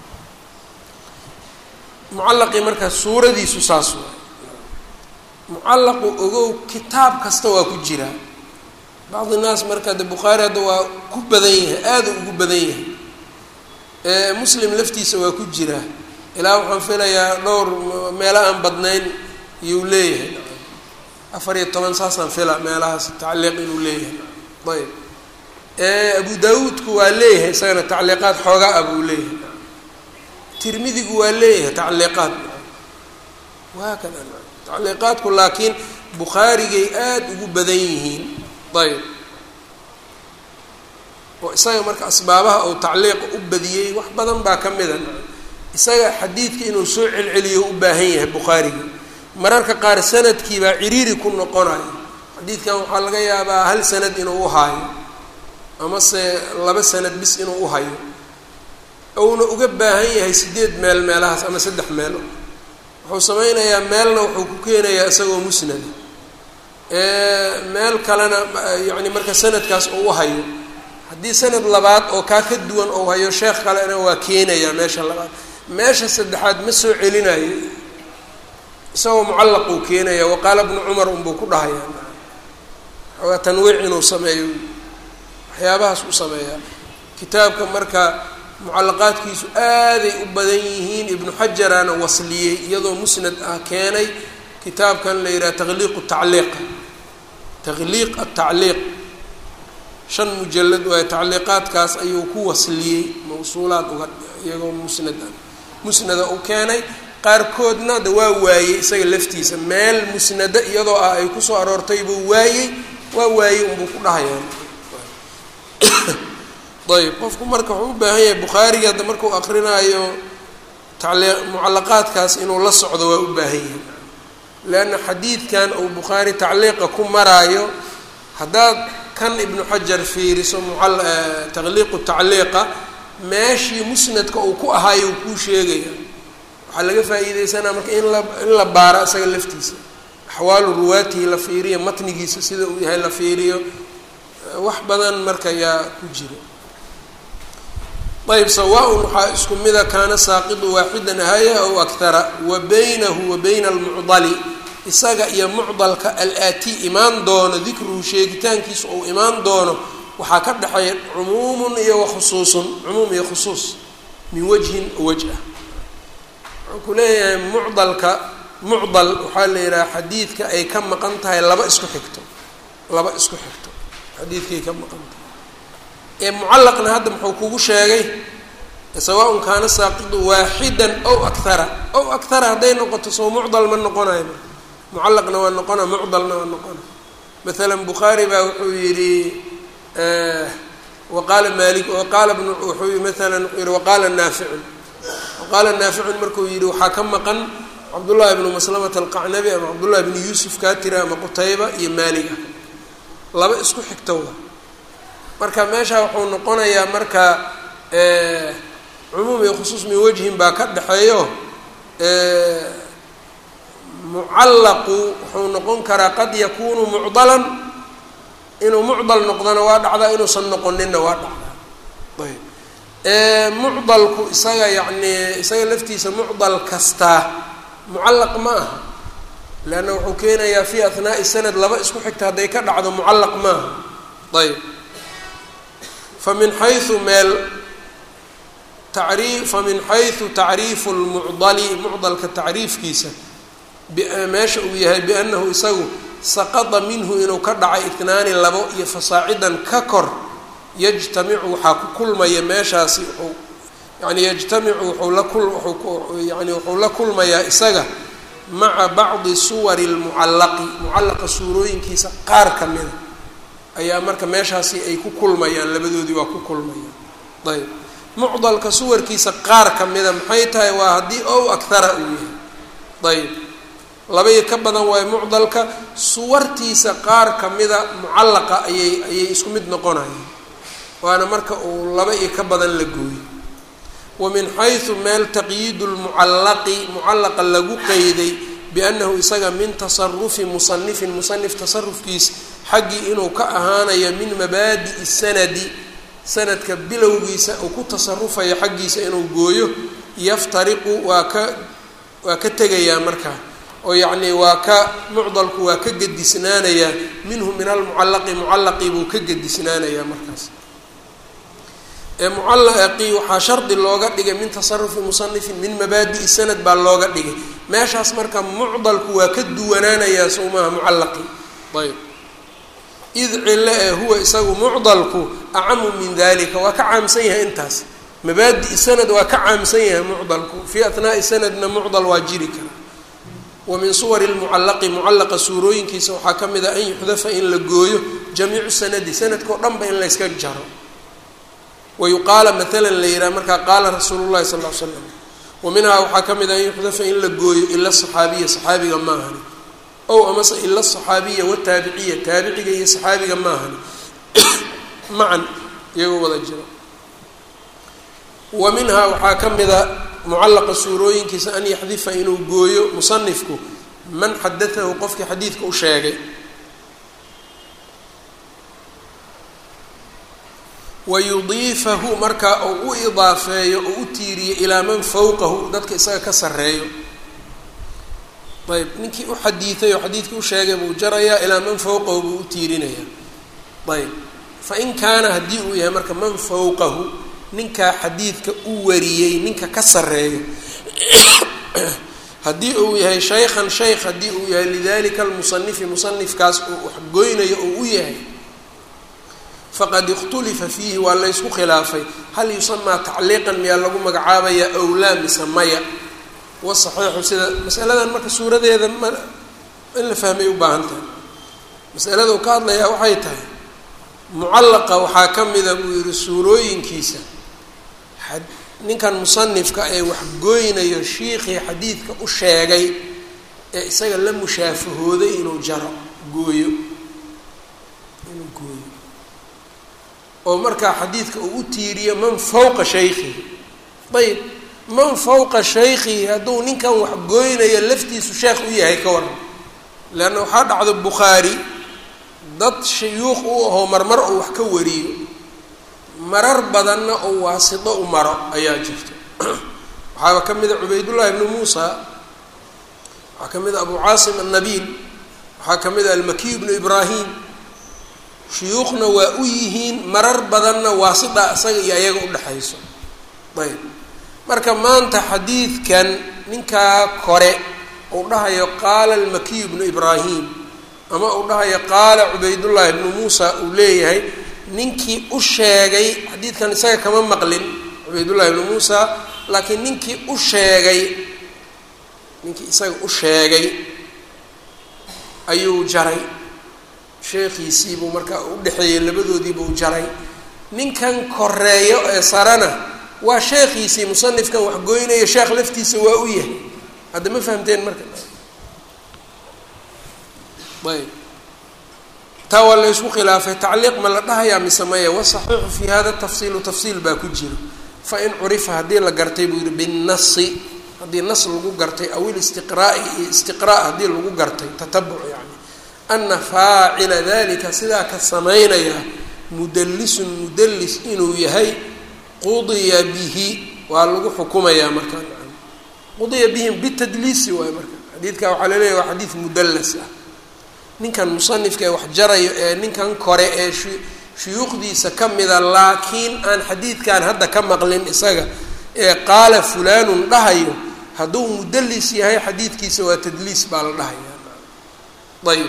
mucallaqii markaa suuradiisu saas waay mucallaqu ogow kitaab kasta waa ku jiraa bacdi naas marka de bukhaari hadda waa ku badan yahay aada ugu badan yahay muslim laftiisa waa ku jiraa ilaa waxaan filayaa dhowr meelo aan badnayn iyuu leeyahay afar iyo toban saasaan fila meelahaas tacliiq inuu leeyahay ayb abu daawuudku waa leeyahay isagana tacliiqaad xoogaa ah buu leeyahay tirmidigu waa leeyahay tacliiqaad wahaakada tacliiqaadku laakiin bukhaarigay aada ugu badan yihiin ayb oo isaga marka asbaabaha ou tacliiqa u badiyey wax badan baa ka mida isaga xadiidka inuu soo celceliyo u baahan yahay bukhaariga mararka qaar sanadkii baa ciriiri ku noqonayo xadiidkan waxaa laga yaabaa hal sanad inuu u haayo amase laba sanad bis inuu u hayo ouna uga baahan yahay sideed meel meelahaas ama saddex meelo wuxuu sameynayaa meelna wuxuu ku keenayaa isagoo musnada meel kalena yacni marka sanadkaas uu hayo haddii sanad labaad oo kaa ka duwan ou hayo sheekh kalena waa keenayaa meesha labaad meesha saddexaad ma soo celinayo isagoo mucallaq uu keenaya waqaala bnu cumar unbuu ku dhahayaa xoogaa tanwiic inuu sameeyo waxyaabahaas u sameeyaa kitaabka marka mucallaqaadkiisu aaday u badan yihiin ibnu xajaraana wasliyey iyadoo musnad ah keenay kitaabkan la yidhaha taqliiq tacliiq taqliiq atacliiq shan mujalad waaye tacliiqaadkaas ayuu ku wasliyey mawsuulaad uga iyagoo musnad ah musnada u keenay qaarkoodna de waa waayey isaga laftiisa meel musnada iyadoo ah ay kusoo aroortay buu waayey waa waayey unbuu ku dhahayaa ayb qofku marka wuxuu u baahan yahay bukhaariga hadda markuu akrinaayo tacli mucallaqaadkaas inuu la socdo waa u baahan yahay leanna xadiidkan uu bukhaari tacliiqa ku maraayo haddaad kan ibnu xajar fiiriso mucal taqliiqu tacliiqa meeshii musnadka uu ku ahaayo uu kuu sheegaya waxaa laga faa'iideysanaa marka in la in la baaro isaga laftiisa axwaalu ruwaatihi la fiiriyo matnigiisa sida uu yahay la fiiriyo wax badan marka yaa ku jiro ayb sawaaءn waxaa isku mida kaana saaqidu waaxidan ahaya aw aktara wa baynahu wa bayna almucdali isaga iyo mucdalka alaati imaan doono dikruhu sheegitaankiisa ou imaan doono waxaa ka dhexeeya cumuumun iyo wakhusuusun cumuum iyo khusuus min wajhin wajh ah wuxuu ku leeyahay mucdalka mucdal waxaa la yidhaha xadiidka ay ka maqan tahay laba isku xigto laba isku xigto xadiidkaay ka maqan tahay ee mucallaqna hadda muxuu kugu sheegay sawaaءn kaana saaqidu waaxidan aw akara aw akara hadday noqoto soo mucdal ma noqonayo mucallaqna waa noqona mucdalna waa noqona maalan bukhaari baa wuxuu yidhi waqaala mali waqaala bn wuxuu yii maalan wuxuu yihi waqaala naaficun waqaala naaficun markuu yidhi waxaa ka maqan cabdullahi bnu maslamata alqacnabi ama cabdullahi bnu yuusuf kaatira ama qutayba iyo maaliga laba isku xigtowa marka meesha wuxuu noqonayaa marka cumuum iyo khusuus min wajhin baa ka dhexeeyo mucallaqu wuxuu noqon karaa qad yakunu mucdalan inuu mucdal noqdona waa dhacdaa inuusan noqoninna waa dhacdaa ayb mucdalku isaga yacni isaga laftiisa mucdal kastaa mucallaq ma aha leanna wuxuu keenayaa fi ahnaa'i sanad laba isku xigta hadday ka dhacdo mucallaq ma aha ayb famin xayu meel tarii famin xayثu tacriifu lmucdali mucdalka tacriifkiisa meesha uu yahay biannahu isagu saqada minhu inuu ka dhacay itnaani labo iyo fasaacidan ka kor yajtamicu waxaa ku kulmaya meeshaasi wuxuu yani yajtamicu wuxuu la kul yani wuxuu la kulmayaa isaga maca bacdi suwari اlmucallaqi mucallaqa suurooyinkiisa qaar ka mida ayaa marka meeshaasi ay ku kulmayaan labadoodii waa ku kulmayaan ayb mucdalka suwarkiisa qaar ka mida maxay tahay waa haddii ow akara uu yahay ayb laba iyo ka badan waayo mucdalka suwartiisa qaar ka mida mucallaqa ayay ayay isku mid noqonayaan waana marka uu laba iyo ka badan la gooyo wa min xayثu meel taqyiidu lmucallaqi mucallaqa lagu qeyday biannahu isaga min tasarufi musanifin musanif tasarufkiisa xaggii inuu ka ahaanayo min mabaadi'i sanadi sanadka bilowgiisa uu ku tasarufayo xaggiisa inuu gooyo yaftariqu waa ka waa ka tegayaa markaa oo yacni waa ka mucdalku waa ka gedisnaanayaa minhu min almucallaqi mucallaqii buu ka gedisnaanayaa markaas ee mucallaqii waxaa shardi looga dhigay min tasarufi musanifin min mabaadi'i sanad baa looga dhigay meeshaas marka mucdalku waa ka duwanaanayaa sowmaha mucallaqii ayb id cilo ee huwa isagu mucdalku acamu min dalika waa ka caamsan yahay intaas mabaadi sanad waa ka caamsan yahay mucdalku fii athnaa'i sanadna mucdal waa jiri kara wa min suwari lmucallaqi mucallaqa suurooyinkiisa waxaa ka mid a an yuxdafa in la gooyo jamiicu sanadi sanadkao dhan ba in la yska jaro wa yuqaala maalan la yidhaha markaa qaala rasuulu llahi sal l l slam wa minhaa waxaa ka mid a an yuxdafa in la gooyo ila saxaabiya saxaabiga maahani ow amase ila asaxaabiya wataabiciya taabiciga iyo saxaabiga maahani macan iyagoo wada jiro wa minhaa waxaa ka mida mucallaqa suurooyinkiisa an yaxdifa inuu gooyo musanifku man xadatahu qofkii xadiidka u sheegay wa yudiifahu markaa uu u idaafeeyo oo u tiiriyo ilaa man fawqahu dadka isaga ka sarreeyo ayb ninkii u xadiiday oo xadiidkii u sheegay buu jarayaa ilaa man fawqahu buu u tiirinayaa ayb fain kaana haddii uu yahay marka man fawqahu ninkaa xadiidka u wariyey ninka ka sarreeyo haddii uu yahay shaykhan shaykh haddii uu yahay lidalika almusanifi musanifkaas uu waxgoynayo oo u yahay faqad ikhtulifa fiihi waa la ysku khilaafay hal yusamaa tacliiqan miyaa lagu magacaabaya awlaa mise maya wasaxiixu sida masaladan marka suuradeeda ma in la fahmay u baahan tahay masalada uu ka hadlayaa waxay tahay mucallaqa waxaa ka mida buu yihi suurooyinkiisa ninkan musanifka ee waxgooynayo shiikhii xadiidka u sheegay ee isaga la mushaafahooday inuu jaro gooyo inuu gooyo oo markaa xadiidka uu u tiiriyo man fawqa shaykhihi ayb man fawqa shaykhihi hadduu ninkan waxgooynayo laftiisu sheekh u yahay ka waran leanna waxaa dhacdo bukhaari dad shuyuuq u ahoo marmar oo wax ka wariyo marar badanna oo waasito u maro ayaa jirta waxaaba ka mid a cubaydullahi ibnu muusa waxaa ka mid a abu caasim annabiil waxaa ka mid a almakiy ibnu ibraahim shuyuukhna waa u yihiin marar badanna waasita isaga iyo ayaga udhexayso ayb marka maanta xadiidkan ninkaa kore uu dhahayo qaala almakiy ibnu ibraahim ama uu dhahayo qaala cubaydullaahi ibnu muusa uu leeyahay ninkii u sheegay xadiidkan isaga kama maqlin cubaydullahi ibnu muusa laakiin ninkii u sheegay ninkii isaga u sheegay ayuu jaray sheekhiisiibuu markaa u dhexeeyey labadoodiibuu jaray ninkan koreeyo ee sarana waa sheekhiisii musanifkan waxgoynayo sheekh laftiisa waa u yahay hadda ma fahamteen marka ayb taa waa la ysku khilaafay tacliiq ma la dhahayaa mise maya wasaxiixu fi hada tafsiilu tafsiil baa ku jiro fain curifa haddii la gartay buu yihi binnasi haddii nas lagu gartay aw ilistiqraa'i iyo istiqraa' haddii lagu gartay tatabuc yani ana faacila dalika sidaa ka samaynaya mudallisun mudallis inuu yahay qudiya bihi waa lagu xukumayaa markaa qudiya bihim bitadliisi waay marka xadiidka waxaa laleeyahy waa xadiid mudallas ah ninkan musanifka ee wax jarayo ee ninkan kore ee shuyuukhdiisa ka mida laakiin aan xadiidkan hadda ka maqlin isaga ee qaala fulaanun dhahayo hadduu mudallis yahay xadiidkiisa waa tadliis baa la dhahaya ayb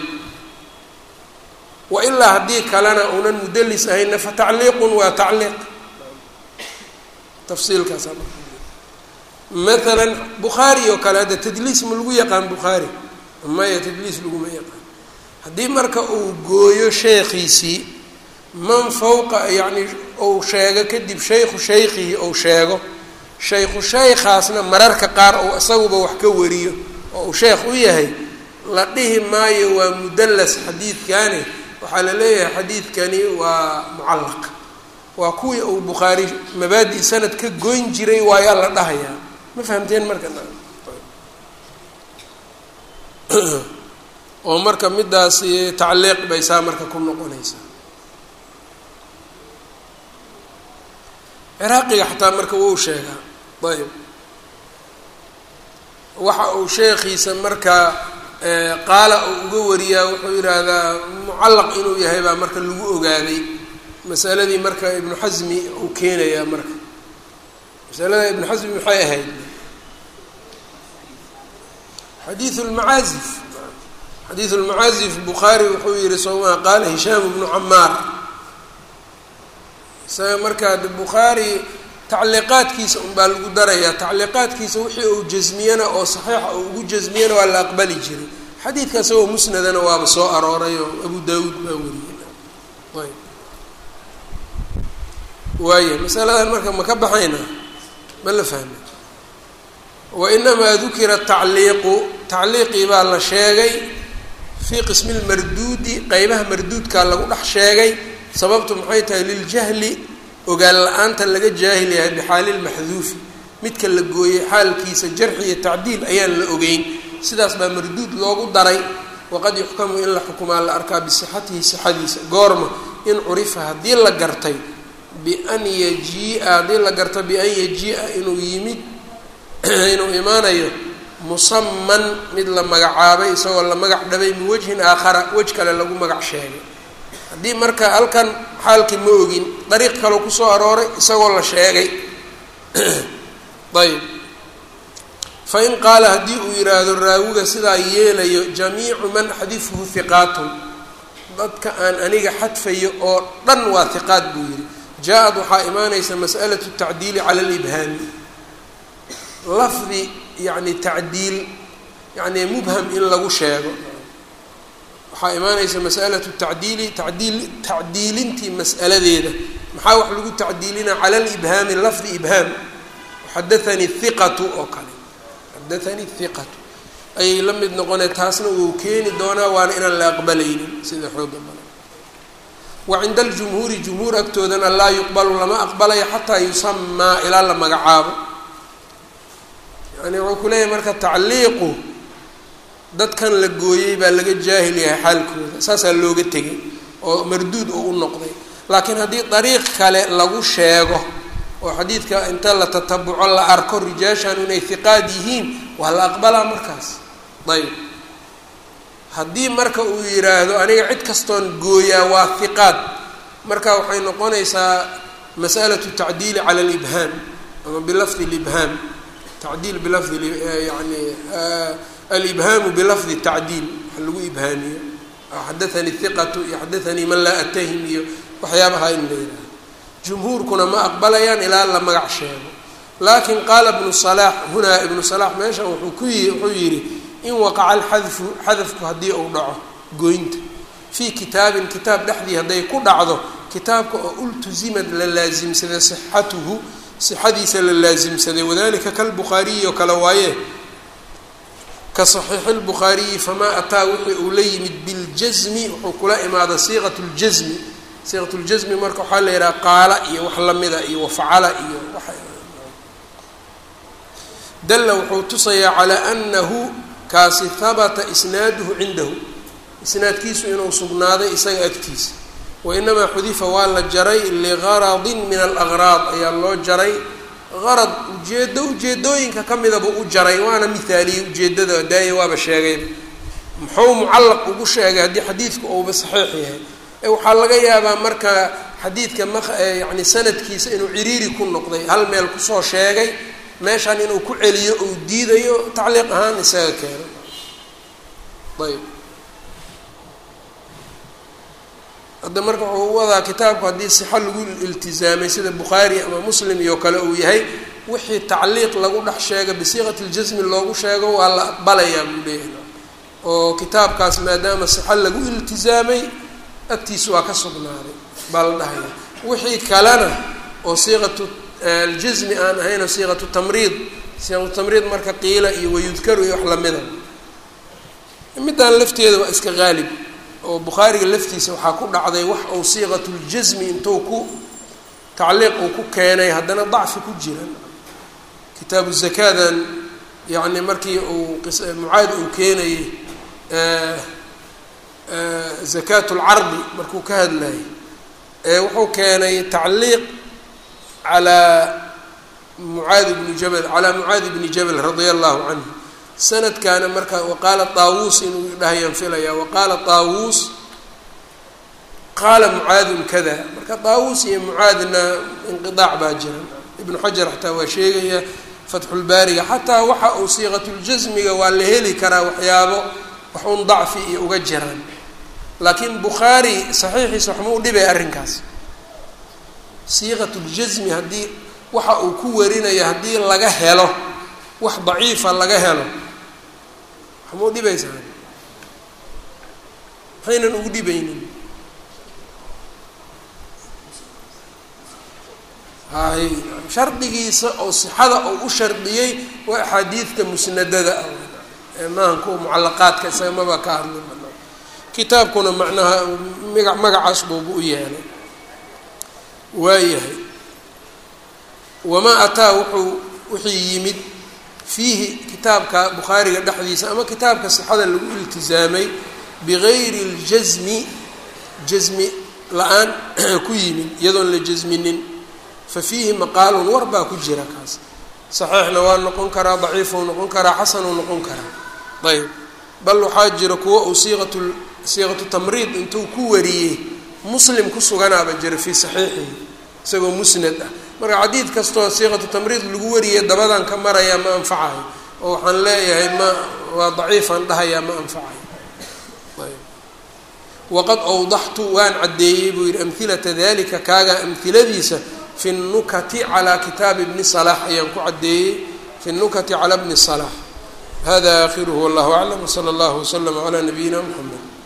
wa ilaa haddii kalena uunan mudallis ahayna fa tacliiqun waa tacliiq tafsiilkaasa maalan bukhaari oo kale hadda tadliis ma lagu yaqaan bukhaari maya tadliis laguma yaqaan haddii marka uu gooyo sheekhiisii man fawqa yacni ou sheego kadib shaykhu shaykhihi ou sheego shaykhu shaykhaasna mararka qaar ou isaguba wax ka wariyo oo uu sheekh u yahay la dhihi maayo waa mudallas xadiidkani waxaa la leeyahay xadiidkani waa mucallaq waa kuwii uu bukhaari mabaadi sanad ka goyn jiray waayaa la dhahayaa ma fahamteen marka oo marka midaasi tacliiq bay saa marka ku noqonaysaa ciraaqiga xataa marka wuu sheegaa ayb waxa uu sheekhiisa markaa qaala uu uga wariyaa wuxuu yidhaahdaa mucallaq inuu yahay baa marka lagu ogaaday masaladii marka ibnu xasmi uu keenayaa marka masalada ibnu xasmi maxay ahayd xadiiث اlmacaazif xadiiث اlmacaazif bukhaari wuxuu yihi sowmaa qaala hishaam bnu camaar isaga markaa bukhaari tacliiqaadkiisa un baa lagu darayaa tacliiqaadkiisa wixii uu jasmiyana oo saxiixa uu ugu jasmiyana waa la aqbali jiray xadiidka isagoo musnadana waaba soo arooray oo abu daawuud baa wariyay ayb waaya masaladan marka ma ka baxayna ma la fahmay wainamaa dukira tacliiqu tacliiqii baa la sheegay fii qismi lmarduudi qeybaha marduudkaa lagu dhex sheegay sababtu maxay tahay liljahli ogaan la-aanta laga jaahil yahay bixaali lmaxduufi midka la gooyey xaalkiisa jarxi iyo tacdiil ayaan la ogeyn sidaas baa marduud loogu daray waqad yuxkamu in la xukumaa la arkaa bisixatihi sixadiisa goorma in curifa haddii la gartay bian yajia haddii la garto bian yajia inuu yimid inuu imaanayo musaman mid la magacaabay isagoo la magac dhabay min wajhin aakhara wej kale lagu magac sheegay haddii marka halkan xaalkii ma ogin dariiq kaleo kusoo arooray isagoo la sheegay ayb fain qaala haddii uu yidhaahdo raawiga sidaa yeelayo jamiicu man xadifuhu hiqaatun dadka aan aniga xadfayo oo dhan waa hiqaat buu yihi jaa-ad waxaa imaanaysa mas'alatu tacdiili cala libhaami lafdi yani tacdiil yani mubham in lagu sheego waxaa imaanaysa mas'alatu tacdiili tacdiil tacdiilintii mas'aladeeda maxaa wax lagu tacdiilinaa cala libhaami lafdi ibhaam xadathanii hiqatu oo kale xadathanii hiqatu ayay la mid noqonee taasna uu keeni doonaa waana inaan la aqbalaynin sida xooga badan wa cinda aljumhuuri jumhuur agtoodana laa yuqbalu lama aqbalayo xataa yusamaa ilaa la magacaabo yani wuxuu ku leeyahay marka tacliiqu dadkan la gooyey baa laga jaahil yahay xaalkooda saasaa looga tegay oo marduud oo u noqday laakiin haddii dariiq kale lagu sheego oo xadiidka inta la tatabuco la arko rijaashan inay hiqaad yihiin waa la aqbalaa markaas ayb haddii marka uu yidhaahdo aniga cid kastoon gooyaa waa hiqaad marka waxay noqonaysaa mas'alatu tacdiili cala alibhaam ama bilafdi libhaam tacdiil bilafdi yani alibhaamu bilafdi tacdiil waxa lagu ibhaamiyo xadathanii hiqatu iyo xadathanii man laa atahim iyo waxyaabaha in la yidhaaho jumhuurkuna ma aqbalayaan ilaa la magac sheego laakin qaala ibnu salaax hunaa ibnu salaax meeshan wuxuu ku yi wuxuu yidhi in waqaca alxadfu xadafku haddii uu dhaco goynta fii kitaabin kitaab dhexdii hadday ku dhacdo kitaabka oo ultusimad la laasimsaday sixatuhu sixadiisa la laasimsaday wadalika kalbukhaariyi oo kale waaye ka saxiixi lbukhaariyi famaa ataa wixii uu la yimid biljasmi wuxuu kula imaada siiqat ljasmi siiqat ljasmi marka waxaa la yidhaha qaala iyo wax lamida iyo wafacala iyo dalla wuxuu tusayaa calaa anahu kaasi habata isnaaduhu cindahu isnaadkiisu inuu sugnaaday isaga agtiisa wainamaa xudifa waa la jaray ligaradin min alaqraad ayaa loo jaray qarad ujeedo ujeedooyinka ka midaba u jaray waana mihaaliyey ujeedada daaya waaba sheegayba muxuu mucallaq ugu sheegay haddii xadiidku uuba saxiix yahay ee waxaa laga yaabaa marka xadiidka ma yani sanadkiisa inuu ciriiri ku noqday hal meel kusoo sheegay meeshaan inuu ku celiyo uu diidayo tacliiq ahaan isaga keeno ayb hadda marka wuxuu wadaa kitaabku haddii sixo lagu iltizaamay sida bukhaari ama muslim iyo kale uu yahay wixii tacliiq lagu dhex sheega bisiiqati ljasmi loogu sheego waa la aqbalayaa buu leeyahay oo kitaabkaas maadaama sixo lagu iltizaamay agtiisa waa ka sugnaaday baa la dhahaya wixii kalena oo siiqatu aljasmi aan ahayn oo siiqatu tamriid siiqatu tamriid marka qiila iyo wayudkaru iyo wax lamida midaan lafteeda waa iska qaalib oo bukhaariga laftiisa waxaa ku dhacday wax uu siiqatu ljasmi intuu ku tacliiq uu ku keenay haddana dacfi ku jiran kitaabu zakaadan yacni markii uu mucaad uu keenayay zakaat lcardi markuu ka hadlayay wuxuu keenay tacliiq calaa mucaadi bni jabal calaa mucaadi bni jabal radia allahu canhu sanadkaana marka waqaala taawuus inuu dhahayaan filaya waqaala taawuus qaala mucaadun kada marka taawuus iyo mucaadna inqidaac baa jira ibnu xajar xataa waa sheegaya fatxulbaariga xataa waxa uu siiqatuljasmiga waa la heli karaa waxyaabo wax un dacfi iyo uga jiraan laakiin bukhaari saxiixiisa waxma u dhibay arrinkaas siiqatuljasmi haddii waxa uu ku warinaya haddii laga helo wax daciifa laga helo waxma u dhibaysaa maxaynan ugu dhibaynin hay shardigiisa oo sixada oo u shardiyey waa axaadiidta musnadada ah ee maahan kuwa mucallaqaadka isaga maba ka hadlin kitaabkuna macnaha maga magacaas buubu u yeelay waayahay wamaa ataa wuxuu wixii yimid fiihi kitaabka bukhaariga dhexdiisa ama kitaabka sixada lagu iltizaamay bigayri اljasmi jasmi la-aan ku yimid iyadoon la jasminin fafiihi maqaalun war baa ku jira kaas saxiixna waa noqon karaa daciifuu noqon karaa xasanuu noqon karaa ayb bal waxaa jira kuwa uu siiqatu siiqatu tamriid intuu ku wariyey muslim ku suganaaba jira fii saxiixihi isagoo musnad ah marka xadiid kastoo siiqatu tamriid lagu wariyay dabadan ka marayaa ma anfacayo oo waxaan leeyahay ma waa daciifaan dhahayaa ma anfacayo ayb waqad awdaxtu waan caddeeyey buu yihi amhilata dalika kaaga amhiladiisa fi الnukati calى kitaabi bni صlax ayaan ku caddeeyey fi الnukati calى bni صlax hada akhiruhu wallahu aclam wslى اllah wslm عlى nabiyina mxamed